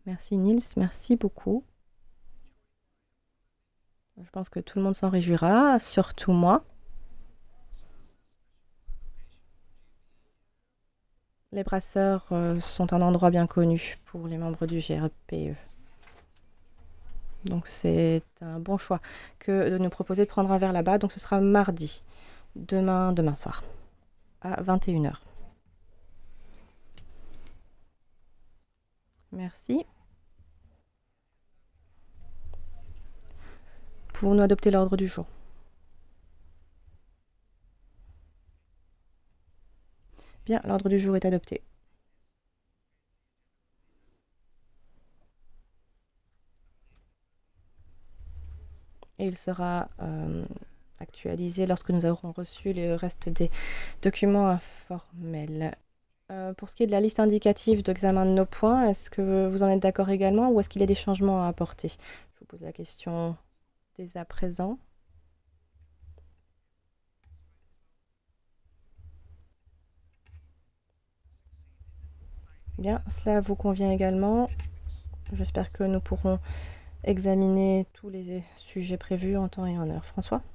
Merci Nils, merci beaucoup. Je pense que tout le monde s'en réjouira, surtout moi. Les brasseurs sont un endroit bien connu pour les membres du GRPE. Donc c'est un bon choix que de nous proposer de prendre un verre là-bas. Donc ce sera mardi, demain soir, à 21 heures. Merci. Pouvons-nous adopter l'ordre du jour? Bien, l'ordre du jour est adopté. Et il sera actualisé lorsque nous aurons reçu le reste des documents informels. Pour ce qui est de la liste indicative d'examen de nos points, est-ce que vous en êtes d'accord également ou est-ce qu'il y a des changements à apporter? Je vous pose la question dès à présent. Bien, cela vous convient également. J'espère que nous pourrons examiner tous les sujets prévus en temps et en heure. François?